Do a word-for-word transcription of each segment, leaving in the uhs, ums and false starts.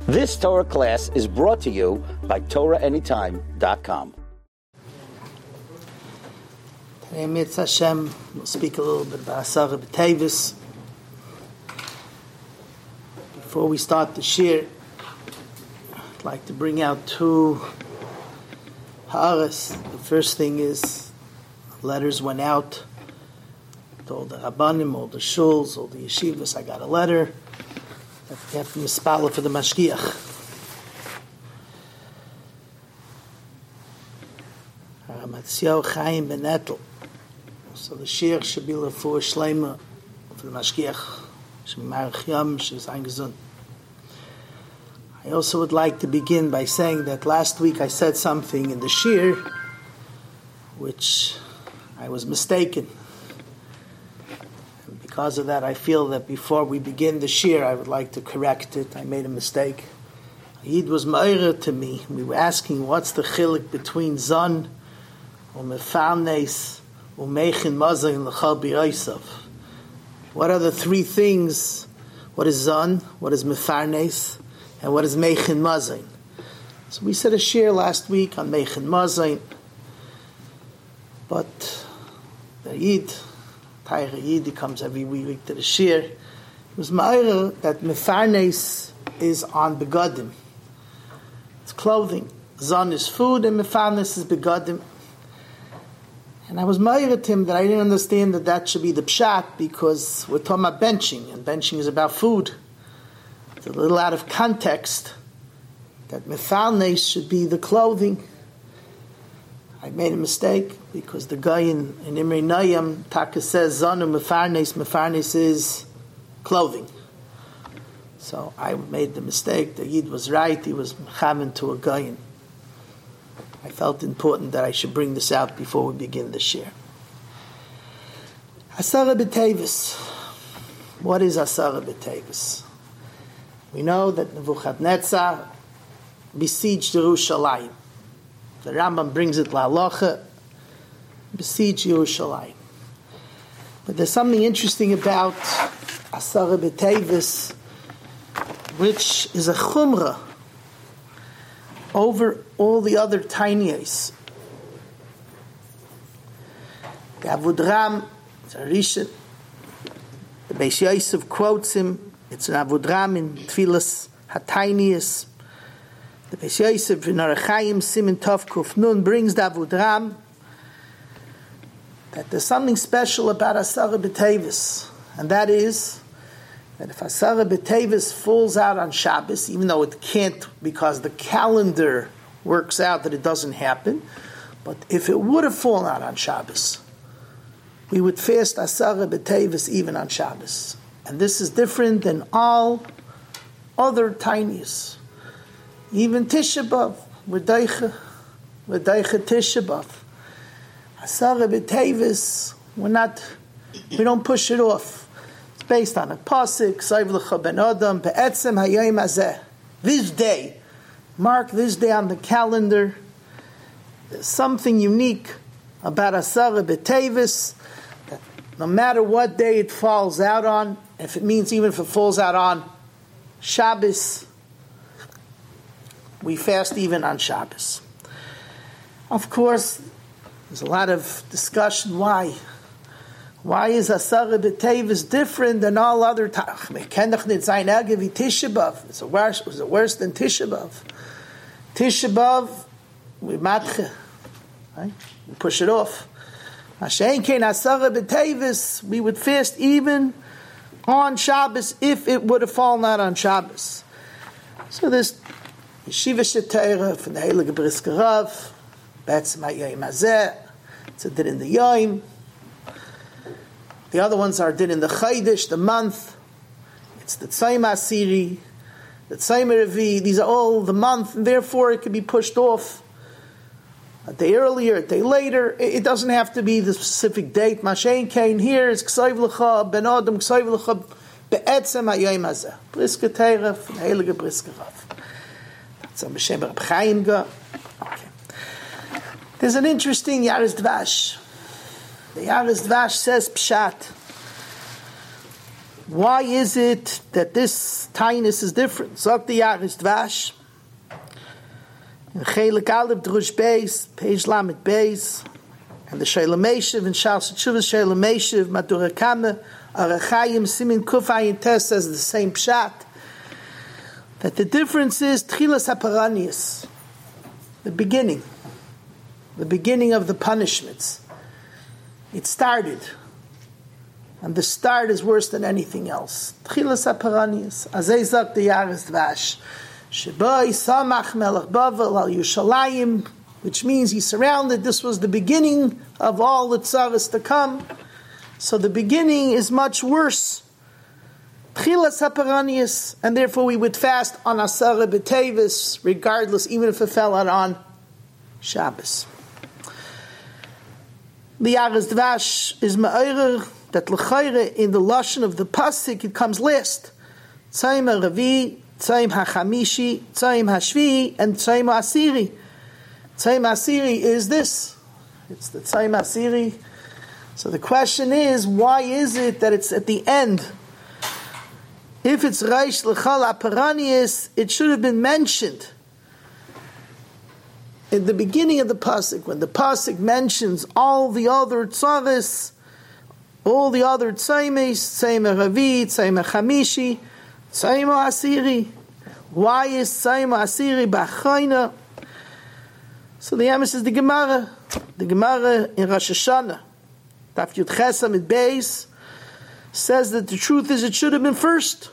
This Torah class is brought to you by Torah Anytime dot com. Today, Mitzvah Hashem, we'll speak a little bit about Asara B'Tevis. Before we start the shir, I'd like to bring out two ha'aras. The first thing is, letters went out to all the Rabbanim, all the shuls, all the yeshivas. I got a letter that we have to mispala for the mashgiach. Ramatziyahu Chaim Ben Etel. So the shir should be for Shleima for the mashgiach. Shemarach Yom, she's eingesund. I also would like to begin by saying that last week I said something in the shir which I was mistaken. And because of that, I feel that before we begin the shir, I would like to correct it. I made a mistake. Yid was ma'ira to me. We were asking what's the chilik between zon or mefarnes or meichin mazayin l'chal b'yosav. What are the three things? What is zon? What is mefarnes? And what is meichin mazayin? So we said a shir last week on meichin mazayin. But the Yid, Taira Yid, he comes every week to the shir. It was ma'ira that mefarnes is on begadim. It's clothing. Zon is food and mefarnes is begadim. And I was ma'ira to him that I didn't understand that that should be the pshat because we're talking about benching, and benching is about food. It's a little out of context that mefarnes should be the clothing. I made a mistake because the guy in, in Imrei Nayam, Taka says, Zonu mefarnes, mefarnes is clothing. So I made the mistake. The Yid was right. He was mechaven to a guy. I felt important that I should bring this out before we begin the shir. Asara B'Tevis. What is Asara B'Tevis? We know that Nebuchadnezzar besieged Yerushalayim. The Rambam brings it la'alocha, besiege Yerushalayim. But there's something interesting about Asara B'Tevis, which is a chumrah over all the other tinies. The Avodram, it's a Rishon, the Beis Yosef quotes him, it's an Avodram in Tfilas HaTinius. The Beis Yosef in Arachayim Simin Tov Kuf Nun brings the Avodram that there's something special about Asara B'Tevis, and that is that if Asara B'Tevis falls out on Shabbos, even though it can't because the calendar works out that it doesn't happen, but if it would have fallen out on Shabbos, we would fast Asara B'Tevis even on Shabbos. And this is different than all other tinies. Even Tisha B'Av, we're daicha, we're daicha Tisha B'Av. Asara B'Tevis, we're not, we don't push it off. Based on a pasuk, Saiv L'cha Ben Adam, Be'etzem Hayom Hazeh. This day, mark this day on the calendar. There's something unique about Asara B'Tevis, that no matter what day it falls out on, if it means even if it falls out on Shabbos, we fast even on Shabbos. Of course, there's a lot of discussion why. Why is Asara B'Tevis different than all other times? It's worse. Is it worse than Tisha B'Av? Tisha B'Av, we matche, right? We push it off. Mashen kein Asara B'Tevis, we would fast even on Shabbos if it would have fallen out on Shabbos. So this Yeshiva Shetera from the Heilige Brisker Rav, Be'etzem Hayom Hazeh, it's a din in the Yom. The other ones are did in the Chaydish, the month. It's the Tzayim Asiri, the Tzayim Revi. These are all the month, and therefore it can be pushed off a day earlier, a day later. It doesn't have to be the specific date. Mashen Kain here is Ksayv L'cha Ben Adam Ksayv L'cha Be'etzem Hayom Hazeh. Brisker Teira from the Heilige Brisker Rav. That's a B'Shem Reb Chaim Ga. Okay. There's an interesting Yaris Dvash. The Yaris Dvash says Pshat Why is it that this tainus is different? Zok the Yaris Dvash. In Chelik Aleph Drush Beis, page Lamed Beis, and the Shalom Meshiv, and Shal Shuvas Shalom Meshiv, Matura Kame, Arachayim, Simin Kufayin Tes says the same pshat. That the difference is Tchilas HaParanius, the beginning, the beginning of the punishments. It started, and the start is worse than anything else. Tchilas HaParanius, Azay Zok the Yaris Dvash. Sheboi Samach Melech Bavel al Yushalayim, which means he surrounded. This was the beginning of all the tzaras to come. So the beginning is much worse. Tchilas HaParanius, and therefore we would fast on Asara B'Tevis, regardless, even if it fell out on Shabbos. The Yaris Dvash is ma'orer that l'chayre in the lashon of the pasuk it comes last. Tzayim HaRavi, Tzayim HaChamishi, Tzayim HaShvi, and Tzayim HaAsiri. Tzayim HaAsiri is this. It's the Tzayim HaAsiri. So the question is, why is it that it's at the end? If it's Reish L'chal HaParanius, it should have been mentioned in the beginning of the pasuk, when the pasuk mentions all the other tzaris, all the other tzaymis, Tzayim HaRavi, Tzayim HaChamishi, Tzayim HaAsiri. Why is Tzayim HaAsiri b'achayna? So the Amos is the Gemara. The Gemara in Rosh Hashanah, Daf Yud Ches Amid Beis, says that the truth is it should have been first.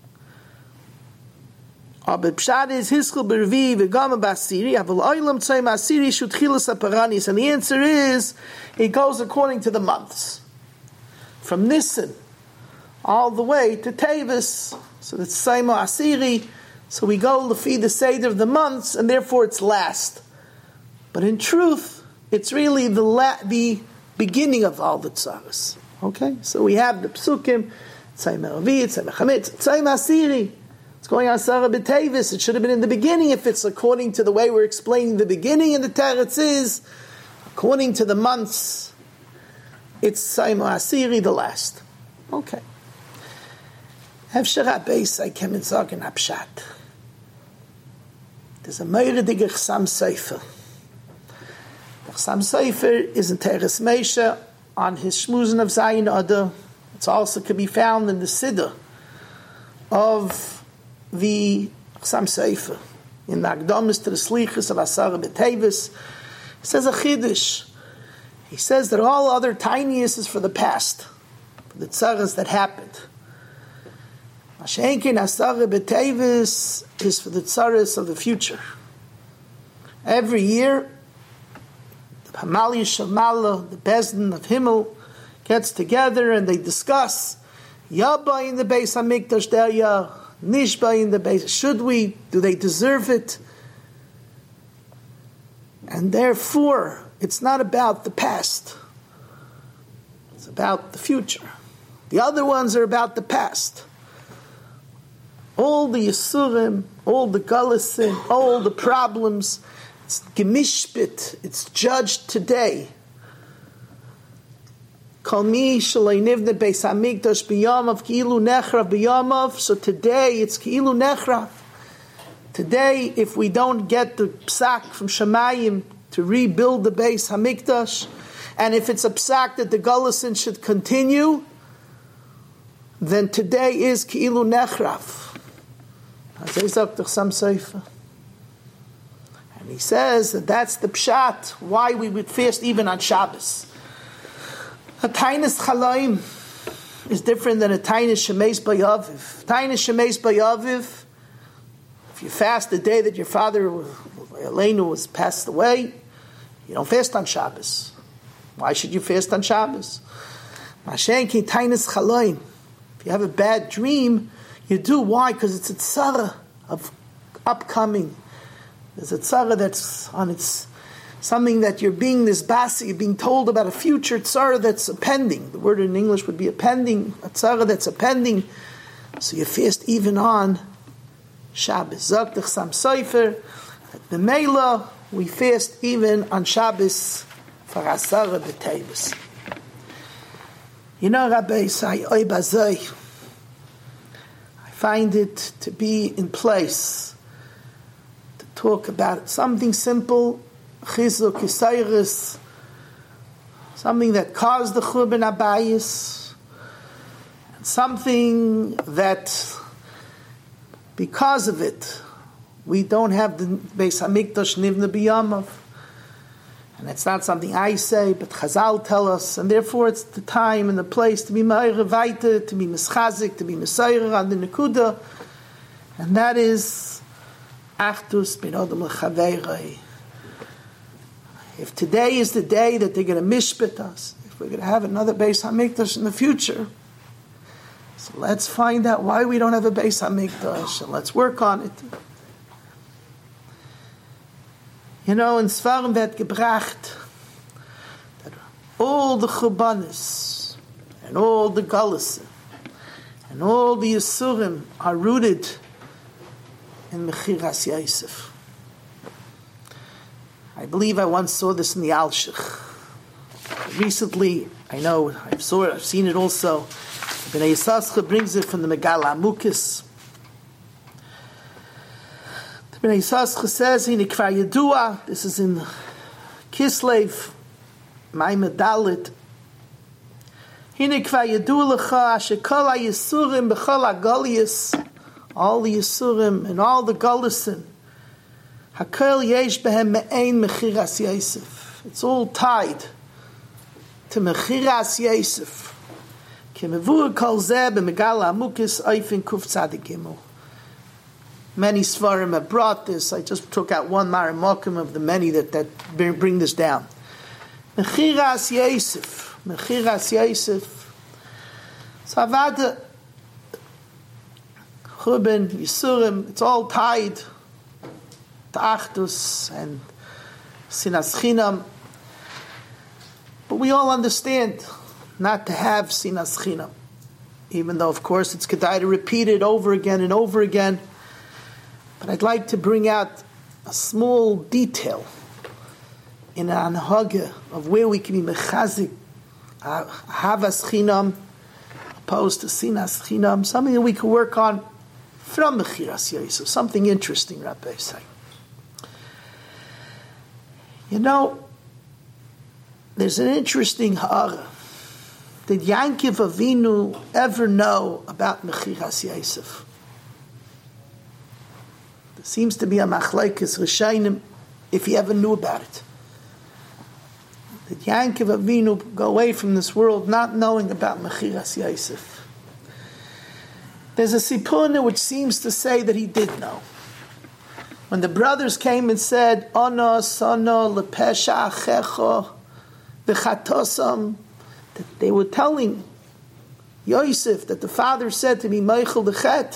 But Pshat is Hiskul B'Revi V'Gama B'Asiri Aval Oilam Tzayim HaAsiri Shutchilas HaParanius. And the answer is, it goes according to the months. From Nisan all the way to Tevis. So that's Tzayim HaAsiri. So we go to feed the Seder of the months, and therefore it's last. But in truth, it's really the la- the beginning of all the tzaras. Okay? So we have the Psukim, Tzayim HaRavi, Tzayim HaChametz, Tzayim HaAsiri. It's going on Sarah B'Tevis. It should have been in the beginning if it's according to the way we're explaining the beginning, and the Teretz is, according to the months, it's Tzayim HaAsiri, the last. Okay. Hefsher HaBeis, I came in Zog and Hapshat. There's a Meiredig Chsam Sefer. The Chsam Sefer is in Teres Meisha on his Shmuzin of Zayin Adar. It also can be found in the Siddur of the Chsam Sefer, in the Akdamis to the Slichus of Asara B'Tevis. He says a Chiddush. He says that all other tiniest is for the past, for the tzaras that happened. Mashenkin Asara B'Tevis is for the tzaras of the future. Every year, the Hamali Shamala, the Bezdin of Himmel, gets together and they discuss Yaba in the Beis HaMikdash Derya, Nishba in the Beis. Should we? Do they deserve it? And therefore, it's not about the past. It's about the future. The other ones are about the past. All the Yisurim, all the Galasim, all the problems, it's gemishpit, it's judged today. Kol mi shalei nivne beis hamikdash b'yamav ki'ilu nechrav b'yamav. So today it's ki'ilu nechrav. Today, if we don't get the psak from Shemayim to rebuild the Beis Hamikdash, and if it's a psak that the Galasin should continue, then today is Ki'ilu Nechrav. And he says that that's the pshat, why we would fast even on Shabbos. A Tainis Chalaim is different than a Tainis Shemeis Bayaviv. Tainis Shemeis Bayaviv, if you fast the day that your father, Elenu, was passed away, you don't fast on Shabbos. Why should you fast on Shabbos? Mashenki Tainis Chalaim. If you have a bad dream, you do. Why? Because it's a tzara of upcoming. There's a tzara that's on its, something that you're being this basi, you're being told about a future tzara that's a pending. The word in English would be a pending, a tzara that's a pending. So you fast even on Shabbos. Zok the Chsam Sofer. The Mela, we fast even on Shabbos for Asara B'Tevis. You know, Rabbi Say, Oy Bazay, find it to be in place to talk about something simple, chizuk yisayris, something that caused the churban abayis, something that because of it we don't have the Beis Hamikdash nivna b'yamav. And it's not something I say, but Chazal tell us, and therefore it's the time and the place to be ma'ir vaita, to be mischazik, to be mesayir on the nekuda, and that is achdus bin odom l'chaveirei. If today is the day that they're going to mishpet us, if we're going to have another Beis Hamikdash in the future, so let's find out why we don't have a Beis Hamikdash, and let's work on it. You know, in Svarim wird gebracht that all the Chubanis and all the Galus and all the Yisurim are rooted in Mechiras Yosef. I believe I once saw this in the Alshich. Recently, I know, I saw it, I've seen it also. Bnei Yissaschar brings it from the Megala Amukis. Bnei Yissaschar says, "Hine kvar yedua." This is in Kislev, Maimed Dalet. "Hine kvar yedua lecha asher kol hayisurim b'chol hagolius." All the Yisurim and all the Golusin. Hakol yesh behem me'ein mechiras Yosef. It's all tied to mechiras Yosef. Kemevur kol zeh b'Megala Amukis oifin kuf tzadik gimel. Many Svarim have brought this. I just took out one Marimokim of the many that, that bring this down. Mechiras Yosef. Mechiras Yosef. So Avada, Churban, Yisurim, it's all tied to Achdus and Sinas Chinam. But we all understand not to have Sinas Chinam. Even though, of course, it's Kedai to repeat it over again and over again. But I'd like to bring out a small detail in an anhaga of where we can be mechazik havas chinam opposed to sinas chinam, something that we can work on from Mechiras Yosef, something interesting, Rabbi say. You know, there's an interesting ha'ara. Did Yankov Avinu ever know about Mechiras Yosef? There seems to be a machlekes Rishayim if he ever knew about it. Did Yankov Avinu go away from this world not knowing about Mechiras Yosef? There's a sipurna which seems to say that he did know. When the brothers came and said, "Ono sono lepesha achecho v'chatosam," that they were telling Yosef that the father said to me, "Meichel the chet."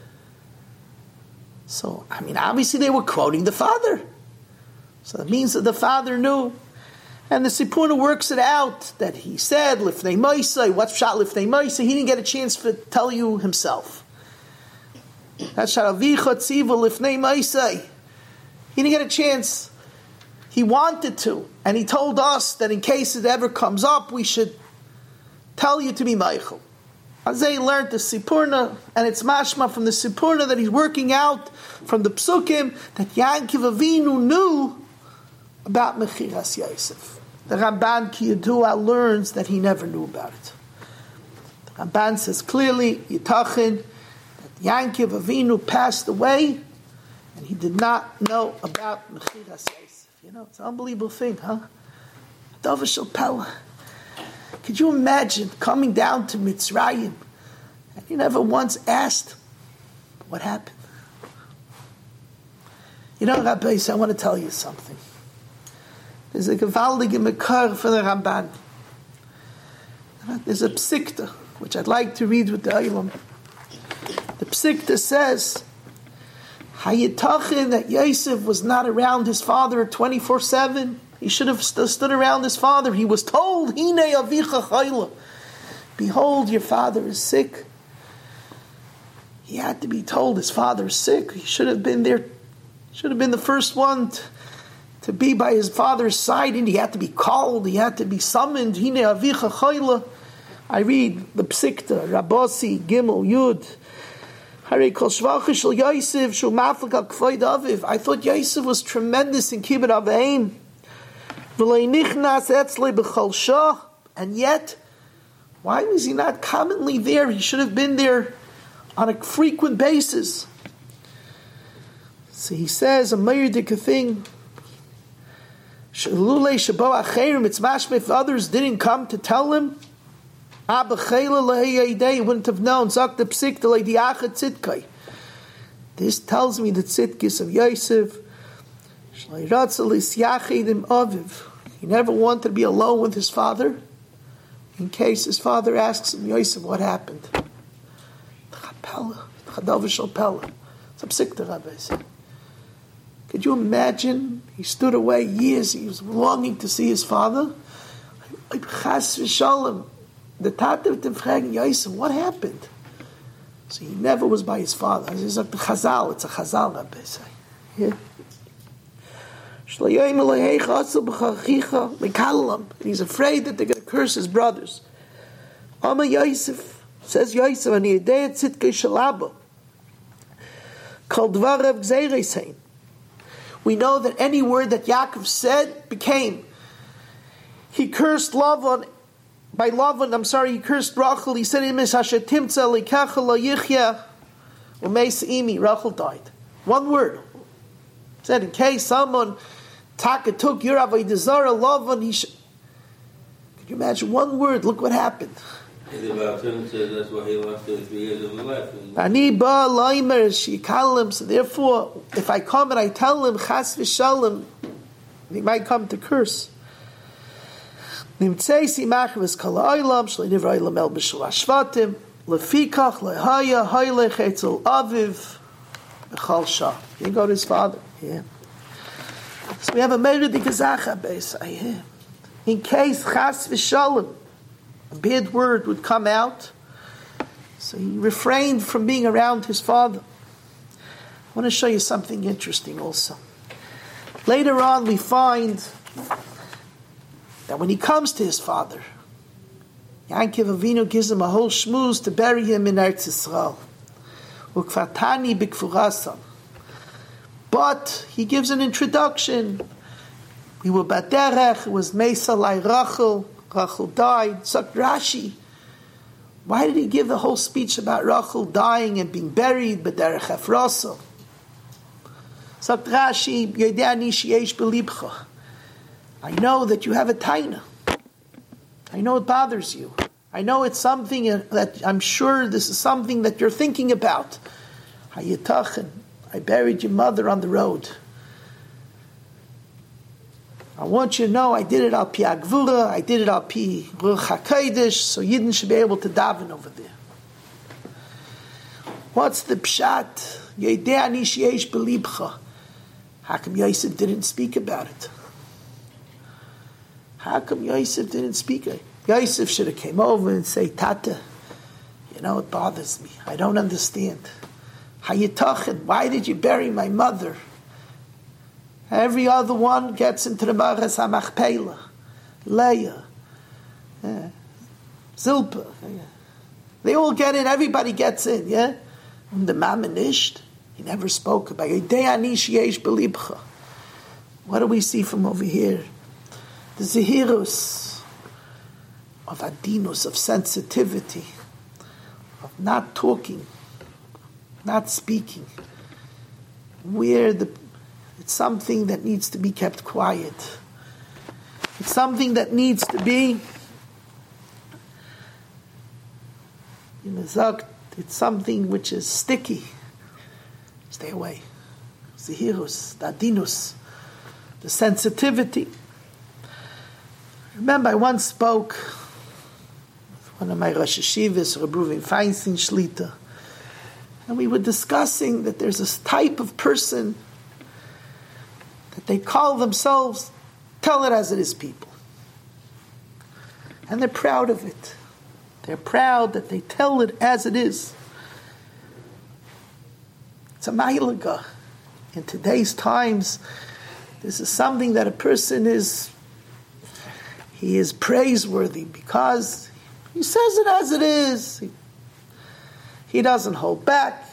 So, I mean, obviously they were quoting the father. So that means that the father knew. And the Sipurna works it out that he said, Lifnei Moisei, what's Pshat Lifnei Moisei? He didn't get a chance to tell you himself. That's Sharavicha Tziva Lifnei Moisei. He didn't get a chance. He wanted to. And he told us that in case it ever comes up, we should tell you to be Meichel. Azay learned the Sipurna, and it's mashma from the Sipurna that he's working out from the Psukim that Yankov Avinu knew about Mechiras Yosef. The Ramban Ki Yedua learns that he never knew about it. The Ramban says clearly, Yitachin, that Yankov Avinu passed away, and he did not know about Mechiras Yosef. You know, it's an unbelievable thing, huh? Dova Shel Pella. Could you imagine coming down to Mitzrayim and you never once asked what happened? You know, Rabbi, I want to tell you something. There's a gewaldige Mekar for the Ramban. There's a Psikta, which I'd like to read with the Eilam. The Psikta says, Hayitachin, that Yosef was not around his father twenty-four seven. He should have st- stood around his father. He was told, Hine avicha chayla. Behold, your father is sick. He had to be told his father is sick. He should have been there, should have been the first one to, to be by his father's side, and he had to be called, he had to be summoned. Hine avicha chayla. I read the Psikta, Rabosi, Gimel, Yud. I thought Yosef was tremendous in Kibbut Avim. And yet, why was he not commonly there? He should have been there on a frequent basis. So he says, a mayurdik thing, if others didn't come to tell him, he wouldn't have known. This tells me the tzidkis of Yosef. He never wanted to be alone with his father, in case his father asks him, Yosef, what happened? Could you imagine? He stood away years. He was longing to see his father. The Tata of fragen Yosef, what happened? So he never was by his father. It's like the Chazal. It's a Chazal, Rabbi say. Yeah. He's afraid that they're going to curse his brothers. Ama Yosef, says Yosef, and he idea tzidkei shalaba. Kol dvarav gzeiresein. We know that any word that Yaakov said became. He cursed Lavan. By Lavan, I'm sorry, he cursed Rachel. He said, Rachel died. One word. He said, in case someone Taka took your Avodah Zarah, Lavan, he should. Could you imagine one word? Look what happened. That's why he lost three years of his life. Ani ba laimer shikalim. So therefore, if I come and I tell him chas v'shalom, he might come to curse. Nimtzei simachvis kol ha'olam shlei nivrei lamel b'shul hashvatim lefikach lehaya haylech etzel aviv b'chal shah. He go to his father. Yeah. So we have a meredik zacha base. In case chas v'shalom, a bad word would come out, so he refrained from being around his father. I want to show you something interesting also. Later on, we find that when he comes to his father, Yaakov Avinu gives him a whole shmuz to bury him in Eretz Yisrael. Ukfatani b'kfurasam. But he gives an introduction. We were baderech. It was Mesa Lai Rachel. Rachel died. Sagt Rashi. Why did he give the whole speech about Rachel dying and being buried? Baderech Efrasa. Sagt Rashi. Yedani sheyesh belibcha. I know that you have a taina. I know it bothers you. I know it's something that I'm sure this is something that you're thinking about. Hayitachen. I buried your mother on the road. I want you to know I did it al pi agvura, I did it al pi ruach hakodesh, so Yidden should be able to daven over there. What's the pshat? Yedei ani sheyesh belibcha. How come Yosef didn't speak about it? How come Yosef didn't speak it? Yosef should have came over and say, Tata, you know, it bothers me. I don't understand. Hayitachen, why did you bury my mother? Every other one gets into the Maras HaMachpelah. Leah, yeah. Zilpah. Yeah. They all get in, everybody gets in, yeah? And the Mamanisht, he never spoke about it. What do we see from over here? The Zehirus of Adinus, of sensitivity, of not talking, not speaking, where the it's something that needs to be kept quiet. It's something that needs to be in the Zakt, it's something which is sticky. Stay away. Zehirus, the Adinus, the sensitivity. Remember, I once spoke with one of my Rosh Hashivas, Reb Reuven Feinstein Shlita, and we were discussing that there's this type of person that they call themselves tell it as it is people. And they're proud of it. They're proud that they tell it as it is. It's a mailaga. In today's times, this is something that a person is He is praiseworthy because he says it as it is. He, he doesn't hold back.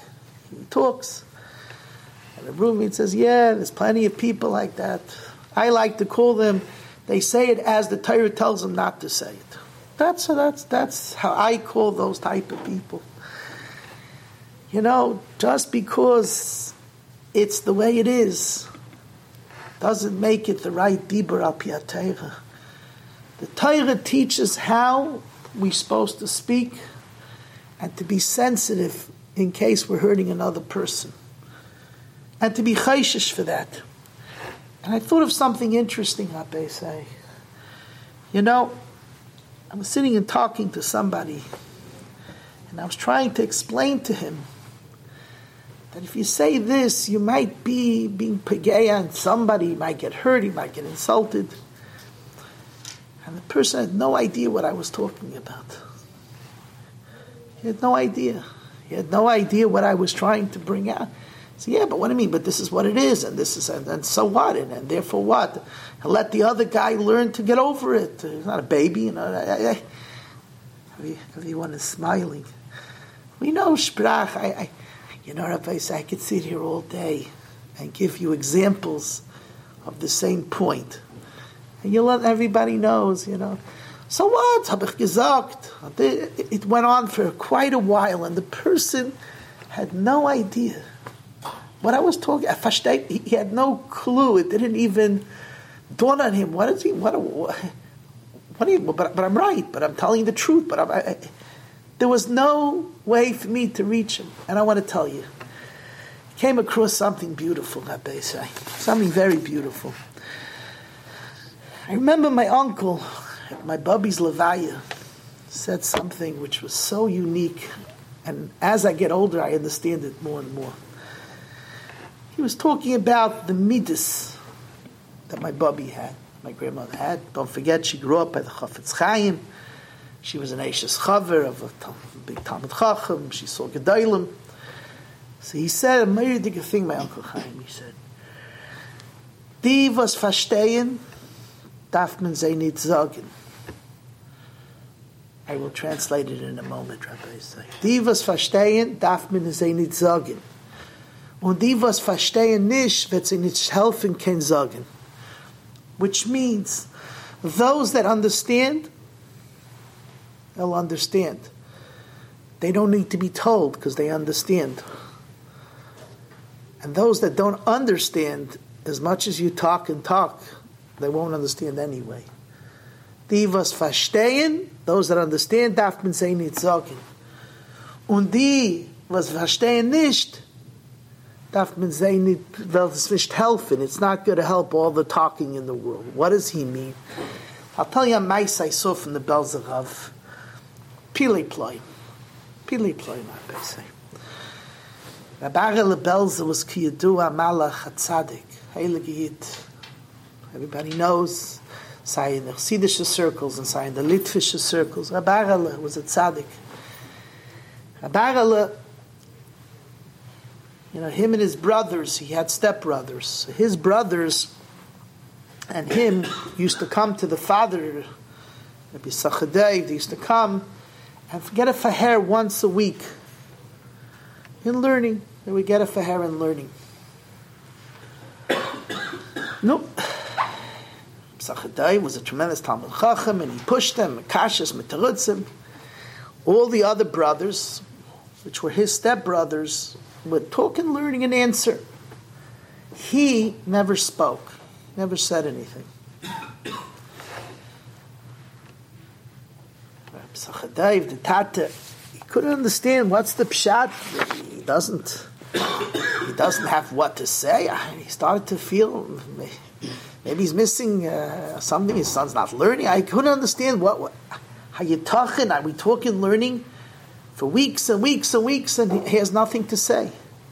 he talks. And the roommate says, yeah, there's plenty of people like that. I like to call them, they say it as the Torah tells them not to say it. That's, that's, that's how I call those type of people. You know, just because it's the way it is, doesn't make it the right dibur al pi HaTorah. The Torah teaches how we're supposed to speak and to be sensitive in case we're hurting another person. And to be chayshish for that. And I thought of something interesting, Abbe say. You know, I was sitting and talking to somebody, and I was trying to explain to him that if you say this, you might be being pegeya, and somebody might get hurt, he might get insulted. And the person had no idea what I was talking about. He had no idea. He had no idea what I was trying to bring out. So yeah, but what do you mean? But this is what it is, and this is, and, and so what, and, and therefore what? And let the other guy learn to get over it. He's not a baby, you know. I, I, I, everyone is smiling. We know Sprach. I, I, you know, Rabbi, I could sit here all day and give you examples of the same point, and you let everybody knows, you know. So what? Hab ich gesagt? It went on for quite a while, and the person had no idea what I was talking. He had no clue. It didn't even dawn on him. What is he? What? What? what you, but, but I'm right. But I'm telling the truth. But I'm, I, I, there was no way for me to reach him. And I want to tell you, I came across something beautiful. Rabbi say something very beautiful. I remember my uncle at my Bubby's Levaya said something which was so unique, and as I get older, I understand it more and more. He was talking about the midas that my Bubby had, my grandmother had. Don't forget, she grew up by the Chafetz Chaim. She was an Eishes Chaver of a big Talmud Chacham. She saw Gedolim. So he said a very big thing, my Uncle Chaim. He said, "Die was verstehen, darf man sie nicht sagen." I will translate it in a moment, Rabbi say. Die was verstehen, darf man sie nicht sagen. Und die was verstehen nicht, wird sie nicht helfen, kein sagen. Which means, those that understand, they'll understand. They don't need to be told because they understand. And those that don't understand, as much as you talk and talk, they won't understand anyway. Die was verstehen, those that understand, darf man sie nicht sagen. Und die was verstehen nicht, darf man sie nicht, will es nicht helfen. It's not going to help all the talking in the world. What does he mean? I'll tell you a mice I saw from the Belzer of Pili Ploy. Pili Ploy, I say. Rabbi Arel Belzer was Kiyadu HaMalach HaTzadik. Heilige Yid. Everybody knows. Say in the Chassidish circles and say in the Litvish circles. Rabbi Arel was a tzaddik. Rabbi Arel, you know, him and his brothers, he had stepbrothers. His brothers and him used to come to the father, Rabbi Sachadev, they used to come and get a faher once a week in learning. They would get a faher in learning. Nope. Sachadev was a tremendous Talmud Chacham, and he pushed them, Kashas, Metarutzim. All the other brothers, which were his stepbrothers, would talk and learning and answer. He never spoke, never said anything. Sachadev, the Tata, he couldn't understand what's the pshat. He doesn't. He doesn't have what to say. He started to feel maybe he's missing uh, something. His son's not learning. I couldn't understand what, what how you talking. Are we talking learning for weeks and weeks and weeks, and he has nothing to say.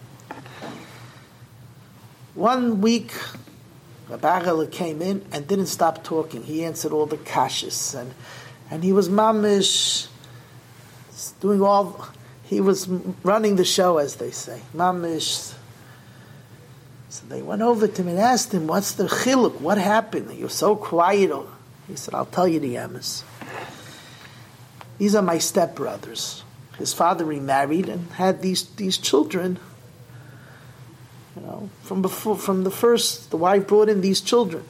One week, Rabbi Arel came in and didn't stop talking. He answered all the kashas, and and he was mamish doing all. He was running the show, as they say, mamish. So they went over to him and asked him, "What's the chiluk? What happened? You're so quiet." He said, "I'll tell you the emes. These are my stepbrothers. His father remarried and had these these children You know, from before, from the first, the wife brought in these children.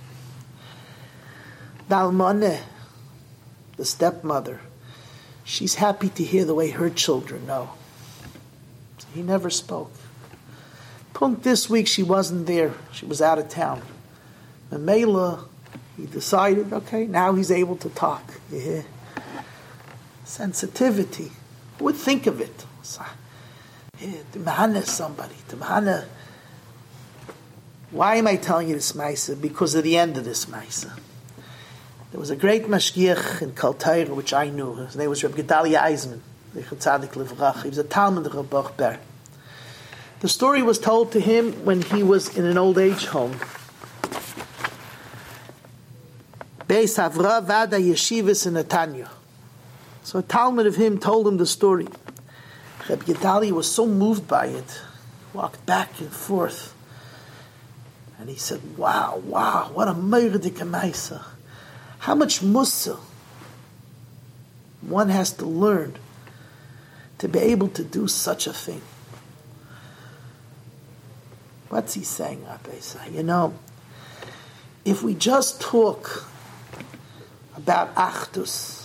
Dalmane, the stepmother, she's happy to hear the way her children know. So he never spoke. Punk this week she wasn't there. She was out of town. Mamela, he decided, okay, now he's able to talk. Yeah. Sensitivity. Who would think of it? Yeah, to mahana somebody. To mahana. Why am I telling you this ma'isa? Because of the end of this ma'isa. There was a great mashgiach in Kaltaira, which I knew. His name was Reb Gedalia Eisman. He was a Talmud of Reb Baruch Ber. The story was told to him when he was in an old age home. Beis Havra Vada Yeshivas in Netanya. So a Talmud of him told him the story. Reb Gedalia was so moved by it, walked back and forth, and he said, "Wow, wow, what a meirdik ma'isa! How much mussar one has to learn to be able to do such a thing." What's he saying, Rabbi? You know, if we just talk about Achdus,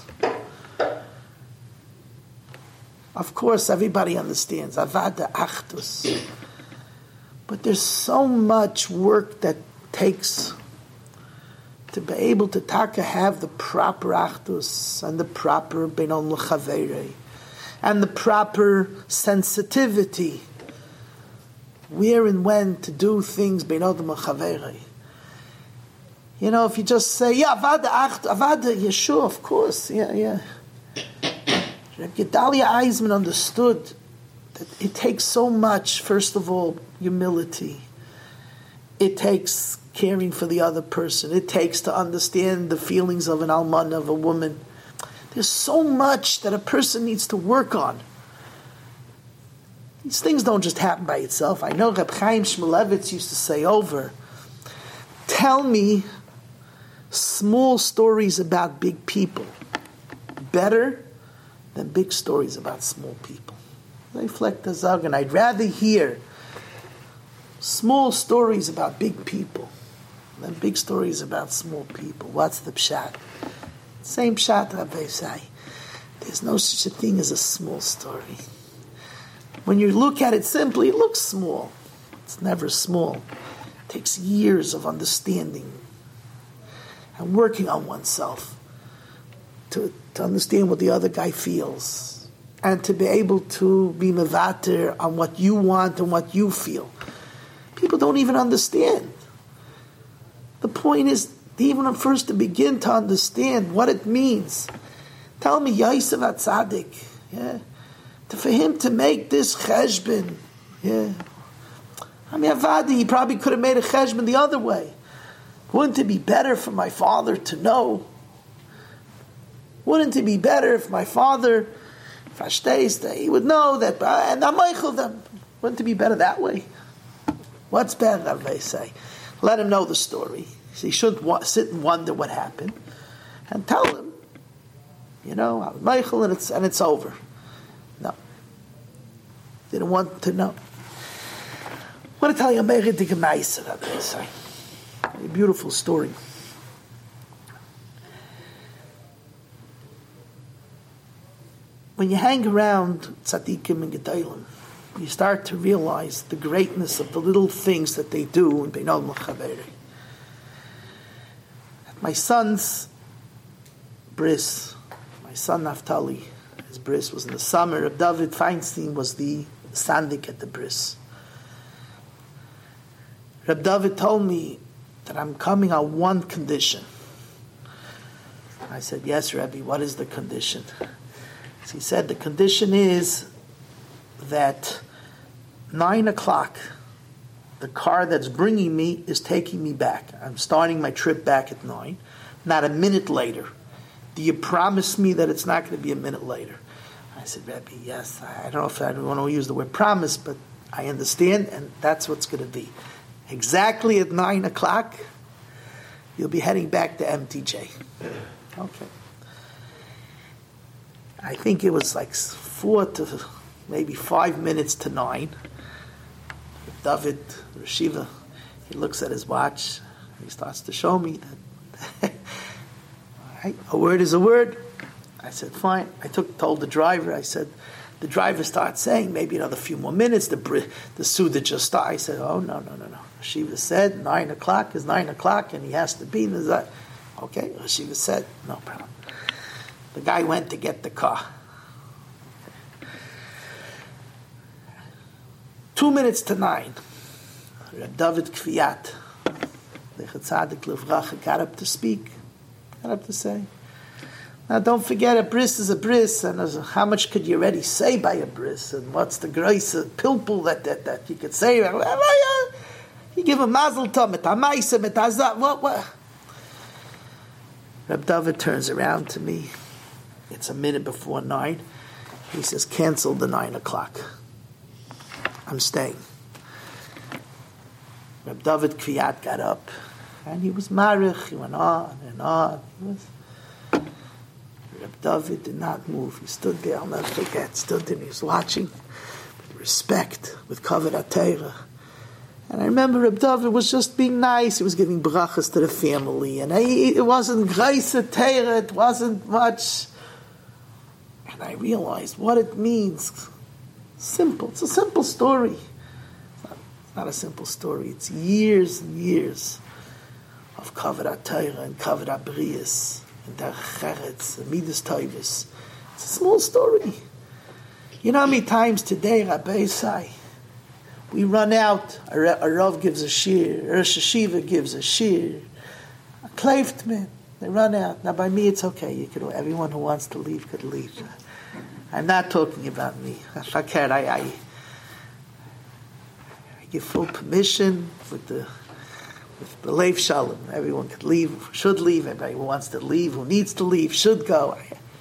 of course everybody understands Avada Achdus, but there's so much work that takes to be able to taka have the proper Achdus and the proper Beinon L'Chaverei and the proper sensitivity where and when to do things Beinon L'Chaverei. You know, if you just say, yeah, Avada Achdus, Avada Yeshua, of course, yeah, yeah. Gedalia Eisman understood that it takes so much, first of all, humility. It takes caring for the other person. It takes to understand the feelings of an almana, of a woman. There's so much that a person needs to work on. These things don't just happen by itself. I know Reb Chaim Shmulevitz used to say over, tell me small stories about big people. Better than big stories about small people. Reflect the Zag, and I'd rather hear small stories about big people than big stories about small people. What's the pshat? Same pshat, Rabbi say. There's no such a thing as a small story. When you look at it simply, it looks small. It's never small. It takes years of understanding and working on oneself to to understand what the other guy feels, and to be able to be mevater on what you want and what you feel. People don't even understand. The point is, even first to begin to understand what it means. Tell me, Yosef HaTzadik, yeah, to, for him to make this cheshbon, yeah. I mean, Avadi, he probably could have made a cheshbon the other way. Wouldn't it be better for my father to know? Wouldn't it be better if my father, if Ashtays, that he would know that, and I'm Michael them? Wouldn't it be better that way? What's better, they say? Let him know the story. He shouldn't wa- sit and wonder what happened, and tell him, you know, I'm Michael, and it's and it's over. No, didn't want to know. I want to tell you a meiridik ma'isa, they say, a beautiful story. When you hang around tzaddikim and gedolim, you start to realize the greatness of the little things that they do in Beinon L'Chaverei. At my son's bris, my son Naftali, his bris was in the summer. Reb David Feinstein was the sandik at the bris. Reb David told me that I'm coming on one condition. I said, yes, Rebbe, what is the condition? So he said, the condition is that nine o'clock, the car that's bringing me is taking me back. I'm starting my trip back at nine, not a minute later. Do you promise me that it's not going to be a minute later? I said, Rebbe, yes. I don't know if I want to use the word promise, but I understand, and that's what's going to be. Exactly at nine o'clock, you'll be heading back to M T J. Okay. I think it was like four to maybe five minutes to nine. David Rashiva, he looks at his watch. He starts to show me that right, a word is a word. I said, fine. I took told the driver. I said, the driver starts saying maybe another few more minutes. The the Suda just started. I said, oh no no no no. Rashiva said nine o'clock is nine o'clock, and he has to be in the. Okay, Rashiva said no problem. The guy went to get the car. Two minutes to nine. Reb David Kviat, the Chetzadik Levracha, got up to speak, got up to say. Now don't forget, a bris is a bris, and how much could you already say by a bris, and what's the grace of pilpul that, that, that you could say? You give a mazel tov, mit ha'maisa, mit ha'zah, what, what? Reb David turns around to me. It's a minute before nine. He says, cancel the nine o'clock. I'm staying. Reb David Kviat got up, and he was marich. He went on and on. He was, Reb David did not move. He stood there. I'll never forget. Stood there. He was watching with respect, with kavod HaTorah. And I remember Reb David was just being nice. He was giving brachas to the family, and I, it wasn't grace HaTorah. It wasn't much. And I realized what it means. Simple. It's a simple story. It's not, it's not a simple story. It's years and years of kavod HaTorah and kavod HaBrias and derech eretz and midas tovos. It's a small story. You know how many times today, Rabbi Isai, we run out, a, a Rav gives a shir, a Rosh Hashiva gives a shir, a Kleftman, they run out. Now by me it's okay. You could, everyone who wants to leave could leave. I'm not talking about me. I, I, I give full permission with the with the Lev Shalom. Everyone could leave, should leave. Everybody who wants to leave, who needs to leave, should go.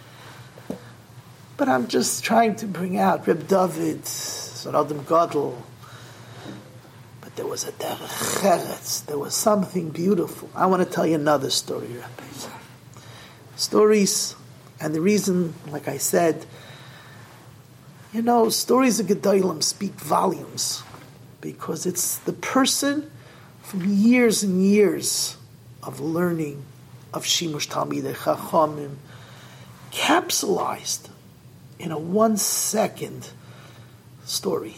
But I'm just trying to bring out Reb David, Adam Gadol. But there was a derech eretz. There was something beautiful. I want to tell you another story, Rabbi. Stories, and the reason, like I said, you know, stories of Gedolim speak volumes because it's the person from years and years of learning, of Shimush Talmidei Chachamim, capsulized in a one-second story.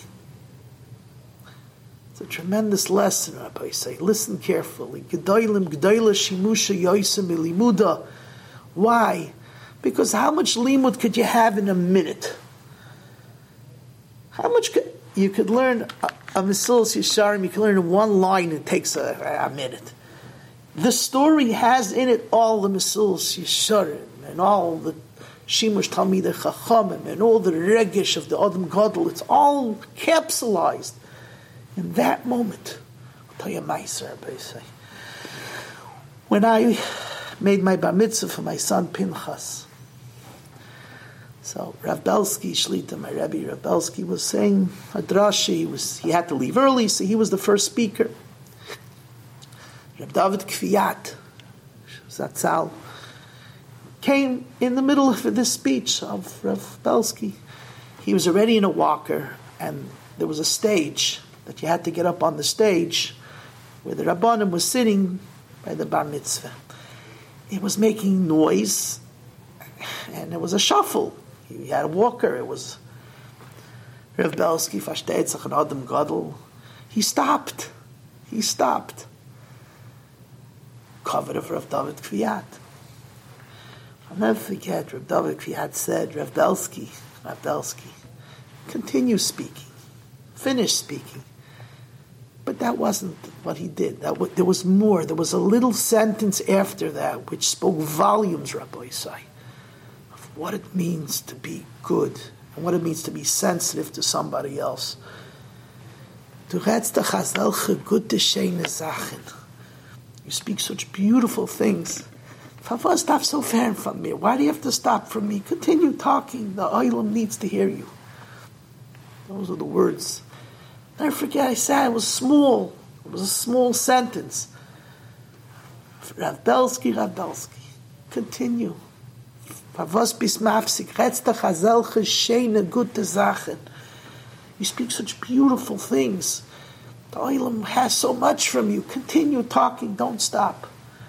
It's a tremendous lesson, Rabbi say. Listen carefully. Gedolim, Gedolah, Shimusha, Yoisem, Limuda. Why? Because how much limud could you have in a minute? How much could, you could learn a, a Mesilas Yesharim, you can learn in one line, it takes a, a minute. The story has in it all the Mesilas Yesharim and all the Shimush Talmidei Chachamim and all the regesh of the Adam Gadol. It's all capsulized in that moment. I'll tell you a ma'aser, Rabbi say. When I made my bar mitzvah for my son Pinchas, so Rav Belsky, Shlita, my Rebbe, Rav Belsky was saying a drasha. He was he had to leave early, so he was the first speaker. Rav David Kviat, Zatzal, came in the middle of this speech of Rav Belsky. He was already in a walker, and there was a stage that you had to get up on the stage where the Rabbanim was sitting by the bar mitzvah. It was making noise, and there was a shuffle. He had a walker. It was Rav Belsky, Fashtetzach, and Adam Gadol. He stopped. He stopped. Covered of Rav David Kviat. I'll never forget, Rav David Kviat said, Rav Belsky, Rav Belsky, continue speaking. Finish speaking. But that wasn't what he did. That w- there was more. There was a little sentence after that which spoke volumes, Rabbi Isai, of what it means to be good and what it means to be sensitive to somebody else. Du redst doch a solche gute, schöne Sachen. You speak such beautiful things. Why stop so far from me? Why do you have to stop from me? Continue talking. The Olam needs to hear you. Those are the words. Never forget, I said it was small. It was a small sentence. Rav Belsky, Rav Belsky. Continue. You speak such beautiful things. The Olam has so much from you. Continue talking. Don't stop.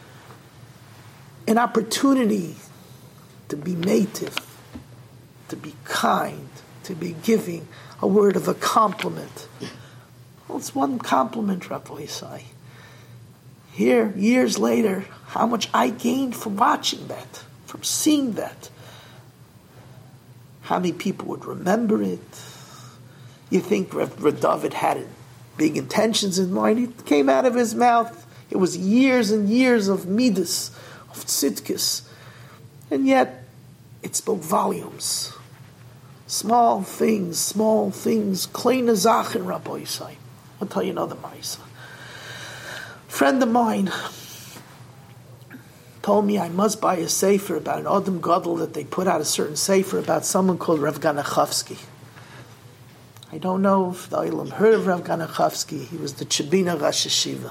An opportunity to be native, to be kind, to be giving a word of a compliment. Well, it's one compliment, Rabbi Yisai. Here, years later, how much I gained from watching that, from seeing that. How many people would remember it? You think Rav David had big intentions in mind. It came out of his mouth. It was years and years of midas, of tzidkis. And yet, it spoke volumes. Small things, small things. Kleine Zachen, Rabbi Yisai. I'll tell you another ma'isa. A friend of mine told me I must buy a sefer about an Adam Gadol that they put out a certain sefer about someone called Rav Ganachovsky. I don't know if the Olam heard of Rav Ganachovsky. He was the Chibina Rosh Yeshiva.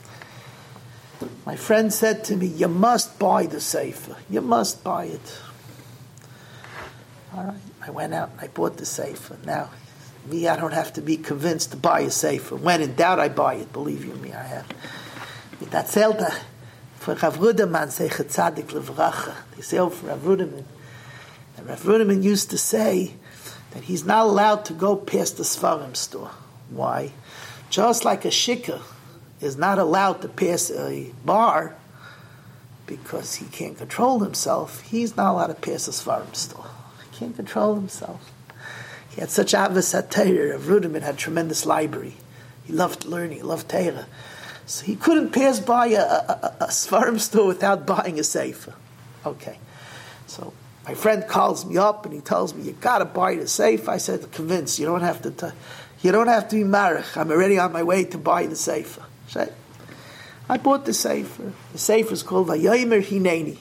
My friend said to me, you must buy the sefer. You must buy it. All right. I went out and I bought the sefer. Now, me, I don't have to be convinced to buy a sefer. When in doubt, I buy it. Believe you me, I have. That Zelda for Rav Ruderman, Zeichet Tzadik Levracha. They say over Rav Ruderman. And Rav Ruderman used to say that he's not allowed to go past the Sfarim store. Why? Just like a shikha is not allowed to pass a bar because he can't control himself, he's not allowed to pass a Sfarim store. He can't control himself. He had such avos HaTorah. Rav Ruderman had tremendous library. He loved learning. He loved Torah. So he couldn't pass by a, a, a, a Sfarim store without buying a sefer. Okay. So my friend calls me up and he tells me, you got to buy the sefer. I said, convinced. You don't have to t- You don't have to be marich. I'm already on my way to buy the sefer. So I bought the sefer. The sefer is called Vayomer Hineni.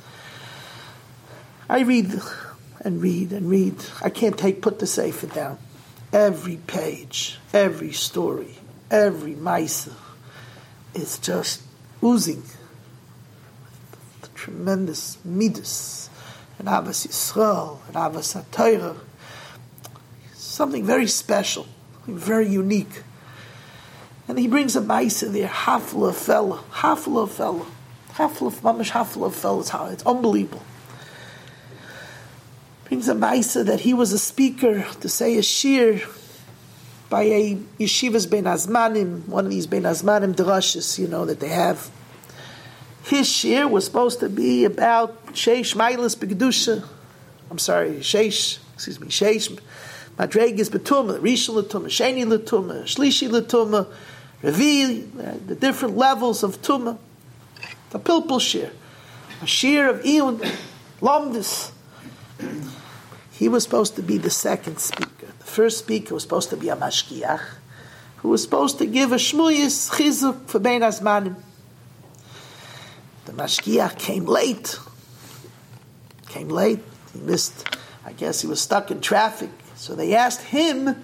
I read and read and read. I can't take, put the sefer down. Every page, every story, every maisa is just oozing the tremendous midas and Avos Yisrael and Avos HaTorah. Something very special, very unique. And he brings a maisa there, hafla fella, hafla fella, hafla, mamash hafla fella. It's unbelievable. Brings a maisa that he was a speaker to say a shir by a yeshivas ben azmanim, one of these ben azmanim drashas, you know, that they have. His shir was supposed to be about sheish mailas begdusha. I'm sorry, sheish, excuse me, sheish madregas betuma, rishon letuma, sheni letuma, shlishi letuma, revi, the different levels of tuma. The pilpul shir, a shir of iyun, lomdus. He was supposed to be the second speaker. The first speaker was supposed to be a mashkiach, who was supposed to give a shmuyis chizuk for bein azmanim. The mashkiach came late. Came late. He missed. I guess he was stuck in traffic. So they asked him,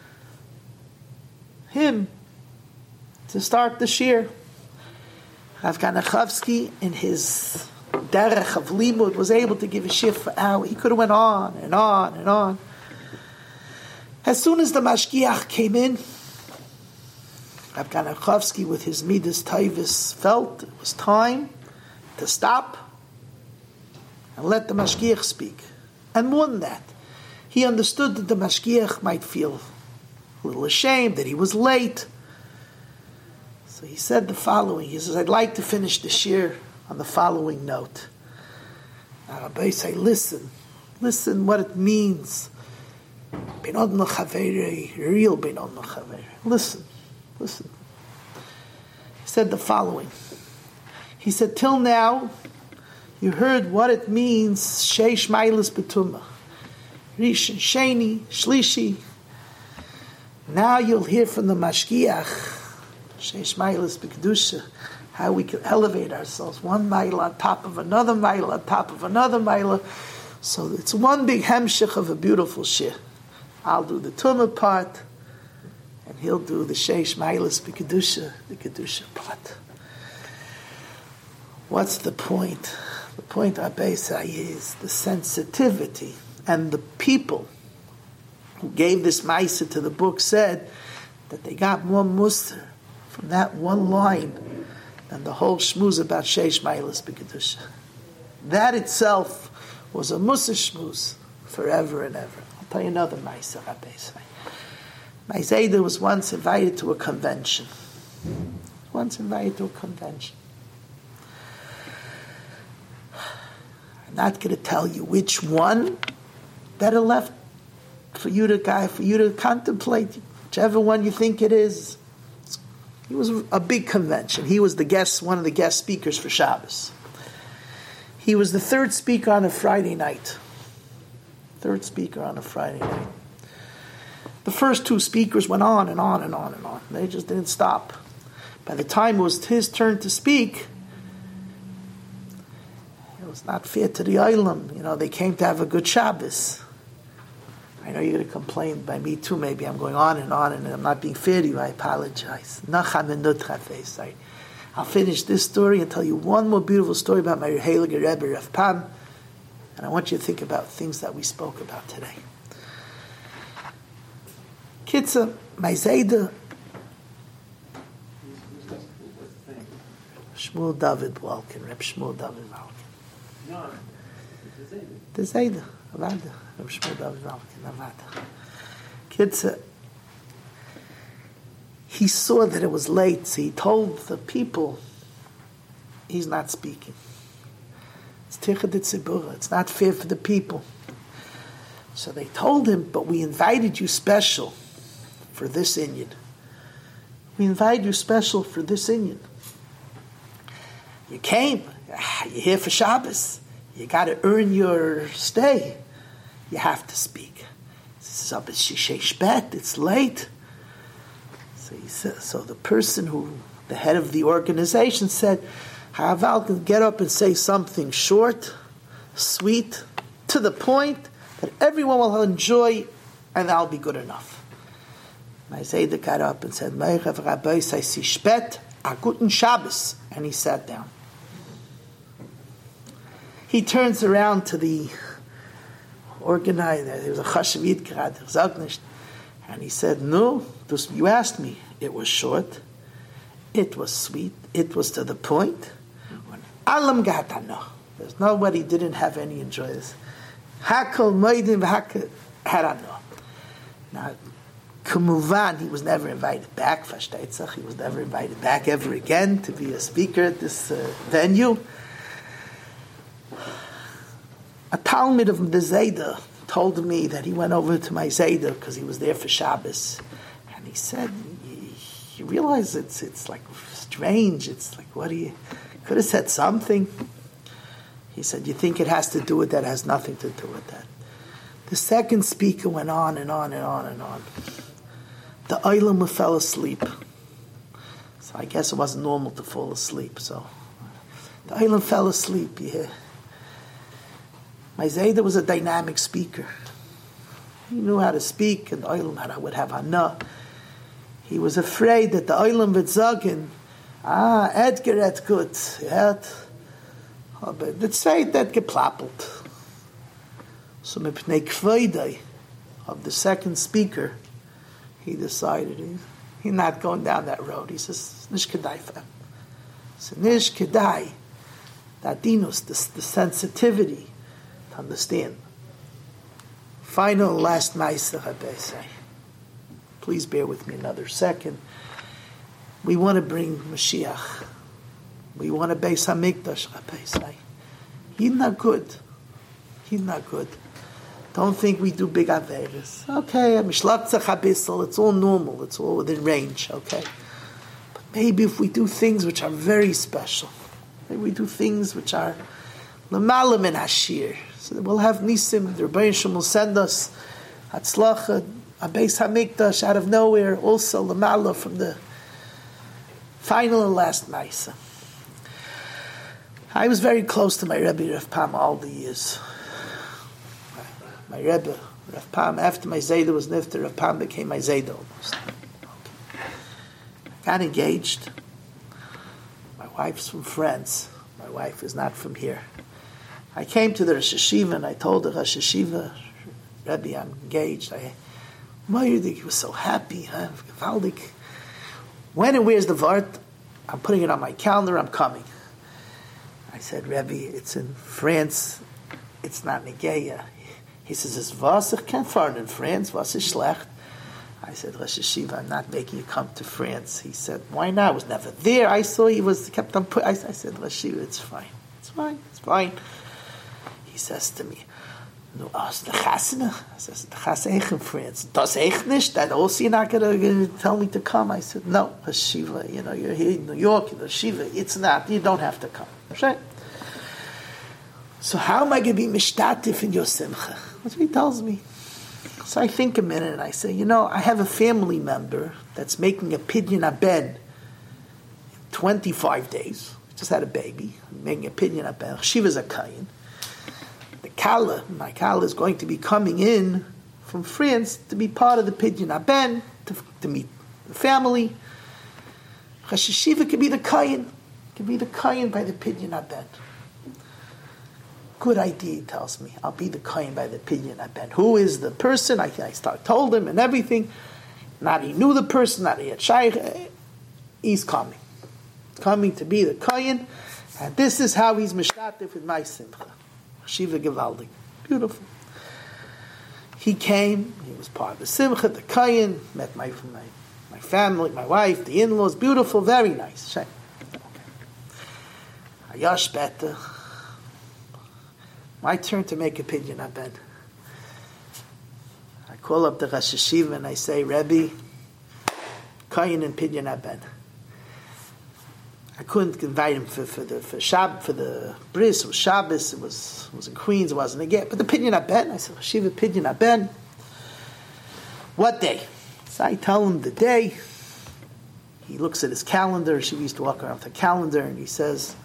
him, to start the shir. Rav Ganachovsky, in his derech of limud, was able to give a shir for hours. He could have went on and on and on. As soon as the mashkiach came in, Rav Ganachovsky, with his midas taivus, felt it was time to stop and let the mashkiach speak. And more than that, he understood that the mashkiach might feel a little ashamed that he was late. So he said the following. He says, I'd like to finish the shir on the following note. Now Rabbi say, listen, listen what it means. Ben od chaveri, real ben od chaveri. Listen, listen. He said the following. He said, till now, you heard what it means, sheish mailas betuma, rishon, sheni, shlishi. Now you'll hear from the mashkiach, sheish mailas b'kedusha, how we can elevate ourselves, one mile on top of another mile on top of another mile. So it's one big hemshich of a beautiful shir. I'll do the tumah part, and he'll do the sheish mailas b'kedusha, the kedusha part. What's the point? The point, Abesai, is the sensitivity. And the people who gave this maisa to the book said that they got more muster from that one line than the whole shmuz about Sheish Mailas B'Kedusha. That itself was a muster shmuz forever and ever. I'll tell you another Ma'aser Rabbi Yisrael. My Zayda was once invited to a convention. Once invited to a convention. I'm not going to tell you which one. Better left for you to guy for you to contemplate. Whichever one you think it is. It was a big convention. He was the guest, one of the guest speakers for Shabbos. He was the third speaker on a Friday night. Third speaker on a Friday night. The first two speakers went on and on and on and on. They just didn't stop. By the time it was his turn to speak, it was not fair to the Olam. You know, they came to have a good Shabbos. I know you're going to complain by me too. Maybe I'm going on and on and I'm not being fair to you. I apologize. I'll finish this story and tell you one more beautiful story about my Heilige Rebbe, Rav Pam. And I want you to think about things that we spoke about today. Kitza, my Zayda, Shmuel David Walken, Reb Shmuel David Walken. No, the Zayda, Avada, Reb Shmuel David Walken, Avada. Kitza, he saw that it was late, so he told the people, he's not speaking. It's Tichad Tzibura, it's not fair for the people. So they told him, but we invited you special for this Inyan. We invited you special for this Inyan. You came, you're here for Shabbos. You got to earn your stay. You have to speak. This is up at Shishay Shbet, it's late. So he said, so the person who, the head of the organization said, Haraval can get up and say something short, sweet, to the point, that everyone will enjoy, and that'll be good enough. My Zayda got up and said, Me'erev Rabbi Saisi Shbet, a guten Shabbos, and he sat down. He turns around to the organizer, there was a Chashavit Grad, and he said, no, you asked me, it was short, it was sweet, it was to the point. Alam Gatano. There's nobody didn't have any enjoy this. Hakol Moedim Hakol Harano. Now, Kumuvan, he was never invited back. He was never invited back ever again to be a speaker at this uh, venue. A Talmud of the Zayda told me that he went over to my Zayda because he was there for Shabbos, and he said, "You realize it's it's like strange. It's like what do you could have said something." He said, "You think it has to do with that? It has nothing to do with that." The second speaker went on and on and on and on. The Olam fell asleep. So I guess it wasn't normal to fall asleep. So the Olam fell asleep, yeah. My Zayda was a dynamic speaker. He knew how to speak, and the Olam would have hana. He was afraid that the Olam would zagin, ah, Edgar et gut, et, but let's say that geplappelt. So mipnei kvoidei of the second speaker, he decided he, he's not going down that road. He says, nish kedai for him. So nish kedai, the adinus, the, the sensitivity to understand. Final and last ma'aser Rabbi say. Please bear with me another second. We want to bring Mashiach. We want to base Hamikdash, Rabbi say. He's not good. He's not good. Don't think we do big averes. Okay, mishlaktzach habissel, it's all normal, it's all within range, okay? But maybe if we do things which are very special, maybe we do things which are l'malam and hashir, so that we'll have nisim, the Rebbeinu Shem will send us hatzlacha, a beis hamikdash out of nowhere, also l'mala from the final and last ma'isa. I was very close to my Rebbe Rav Pam all the years. My Rebbe, Rav Pam, after my Zayda was nifter, Rav Pam became my Zayda almost. Okay. Got engaged. My wife's from France. My wife is not from here. I came to the Rosh Hashiva and I told the Rosh Hashiva, Rebbe, I'm engaged. I, he was so happy. Huh? Valdik. When and where's the Vart? I'm putting it on my calendar, I'm coming. I said, Rebbe, it's in France, it's not Negeya. He says, it's was, ich can't fahren in France, was ist schlecht? I said, Rosh Hashiva, I'm not making you come to France. He said, why not? I was never there. I saw he was, kept on put. I, I said, Rosh Hashiva, it's fine. It's fine, it's fine. He says to me, no, as the chasna. I says, the chasna in France. Das echt nicht? That also you're not going to tell me to come? I said, no, Hashiva, you know, you're here in New York, in Hashiva. It's not, you don't have to come. Right? So how am I going to be mishtatif in your simcha? That's what he tells me. So I think a minute and I say, you know, I have a family member that's making a pidyon aben in twenty-five days. Just had a baby, making a pidyon aben. Shiva's a kayin. The kala, my kala is going to be coming in from France to be part of the pidyon aben, to, to meet the family. Shiva could be the kayin, could be the kayin by the pidyon aben. Good idea, he tells me. I'll be the kohen by the pidyon aben. Who is the person? I, I start, told him and everything. Not he knew the person, not he had shaykh. He's coming. Coming to be the kohen. And this is how he's mishtatif with my simcha. Shiva Gevaldik. Beautiful. He came, he was part of the simcha, the kohen, met my, my, my family, my wife, the in-laws. Beautiful, very nice. Okay. Ayash better. My turn to make a pidyon aben. I call up the Rosh Hashiva and I say, Rebbe, kohen and pidyon aben. I couldn't invite him for, for the for Shab for the bris. It was Shabbos. It was it was in Queens. It wasn't again. But the pidyon aben. I said, Shiva pidyon aben. What day? So I tell him the day. He looks at his calendar. Shiva used to walk around with a calendar, and he says,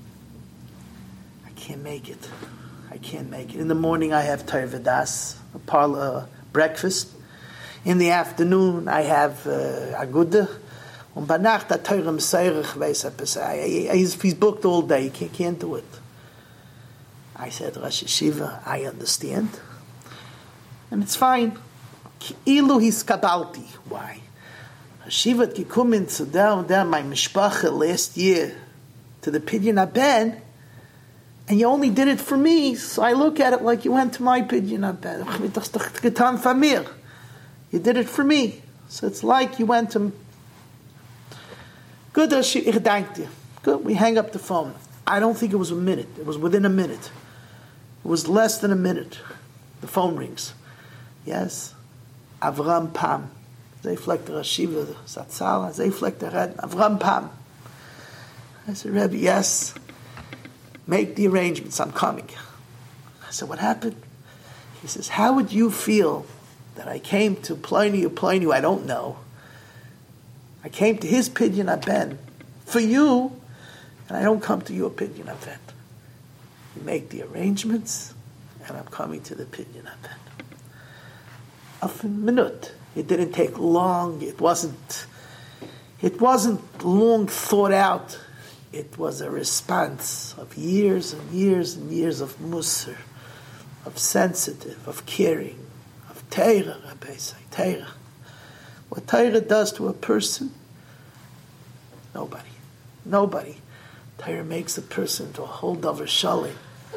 I can't make it. I can't make it. In the morning, I have Torah V'das, a parlor breakfast. In the afternoon, I have uh, Agudah. Und bei Nacht, der Torah M'seirach, weiß er, he's, he's booked all day. He can't, can't do it. I said, Rosh Hashiva, I understand. And it's fine. Ilu his kabalti. Why? Hashiva had gekommen zu der und der, my mishpacha last year, to the pidyon aben, and you only did it for me, so I look at it like you went to my pidyon aben. You did it for me. So it's like you went to... Good, ich danke dir. Good, we hang up the phone. I don't think it was a minute. It was within a minute. It was less than a minute. The phone rings. Yes. Avram Pam. They fleck the Rashiva, Zatzala. They fleck the Red. Avram Pam. I said, Rebbe, yes. Make the arrangements. I'm coming. I said, what happened? He says, how would you feel that I came to Pliny or Pliny, I don't know. I came to his pidyon aben for you, and I don't come to your pidyon aben. You make the arrangements, and I'm coming to the pidyon aben. A minute. It didn't take long. It wasn't. It wasn't long thought out. It was a response of years and years and years of musar, of sensitive, of caring, of teira, Rabbi say, teira. What teira does to a person, nobody. Nobody. Teira makes a person to a whole davar shalim.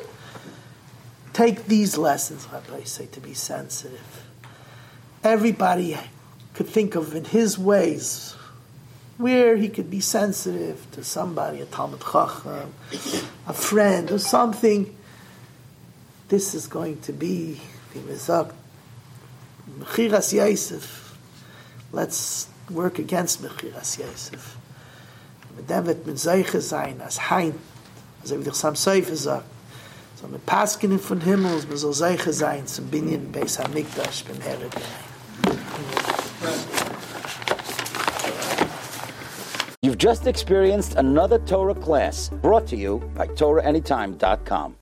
Take these lessons, Rabbi say, to be sensitive. Everybody could think of in his ways where he could be sensitive to somebody, a Talmud Chacham, a friend, or something. This is going to be Mechiras Yosef. Let's work against Mechiras Yosef. Mit dem wird man Zeiche sein, als Hein, also wie der Sam Seife sagt. So mit Paskinen von Himmels, man soll Zeiche sein, zum Binyan Beis HaMikdash, beim Herr. You've just experienced another Torah class brought to you by Torah Anytime dot com.